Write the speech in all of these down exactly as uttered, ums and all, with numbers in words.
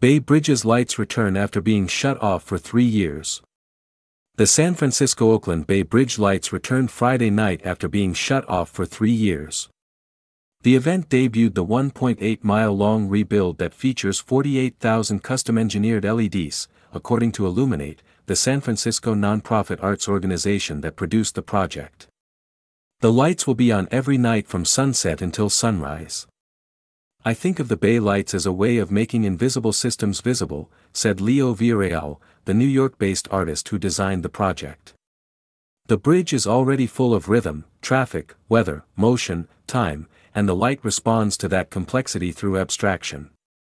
Bay Bridge's lights return after being shut off for three years. The San Francisco-Oakland Bay Bridge lights returned Friday night after being shut off for three years. The event debuted the one point eight mile long rebuild that features forty-eight thousand custom-engineered L E Ds, according to Illuminate, the San Francisco nonprofit arts organization that produced the project. The lights will be on every night from sunset until sunrise. "I think of the Bay lights as a way of making invisible systems visible," said Leo Villarreal, the New York-based artist who designed the project. "The bridge is already full of rhythm, traffic, weather, motion, time, and the light responds to that complexity through abstraction.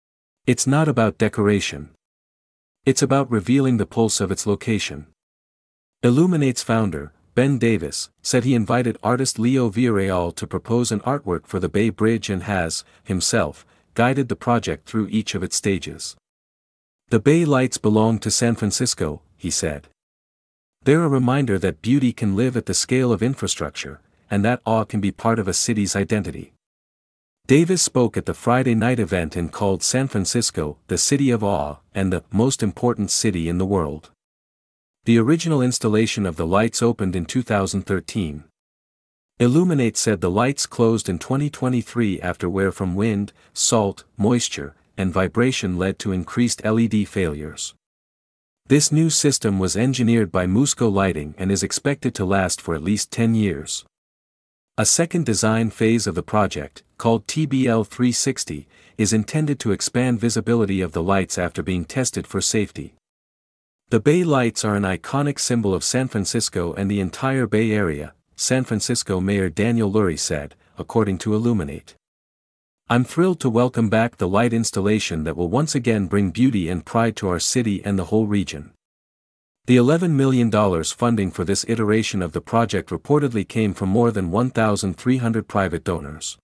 It's not about decoration. It's about revealing the pulse of its location." Illuminate's founder, Ben Davis, said he invited artist Leo Villarreal to propose an artwork for the Bay Bridge and has, himself, guided the project through each of its stages. "The Bay lights belong to San Francisco," he said. "They're a reminder that beauty can live at the scale of infrastructure, and that awe can be part of a city's identity." Davis spoke at the Friday night event and called San Francisco the city of awe and the most important city in the world. The original installation of the lights opened in two thousand thirteen. Illuminate said the lights closed in twenty twenty-three after wear from wind, salt, moisture, and vibration led to increased L E D failures. This new system was engineered by Musco Lighting and is expected to last for at least ten years. A second design phase of the project, called T B L three sixty, is intended to expand visibility of the lights after being tested for safety. The Bay lights are an iconic symbol of San Francisco and the entire Bay Area, San Francisco Mayor Daniel Lurie said, according to Illuminate. "I'm thrilled to welcome back the light installation that will once again bring beauty and pride to our city and the whole region." The eleven million dollars funding for this iteration of the project reportedly came from more than one thousand three hundred private donors.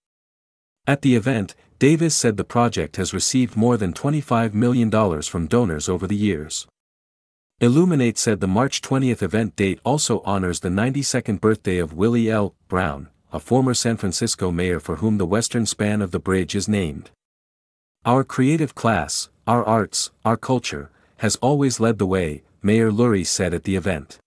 At the event, Davis said the project has received more than twenty-five million dollars from donors over the years. Illuminate said the March twentieth event date also honors the ninety-second birthday of Willie L. Brown, a former San Francisco mayor for whom the western span of the bridge is named. "Our creative class, our arts, our culture, has always led the way," Mayor Lurie said at the event.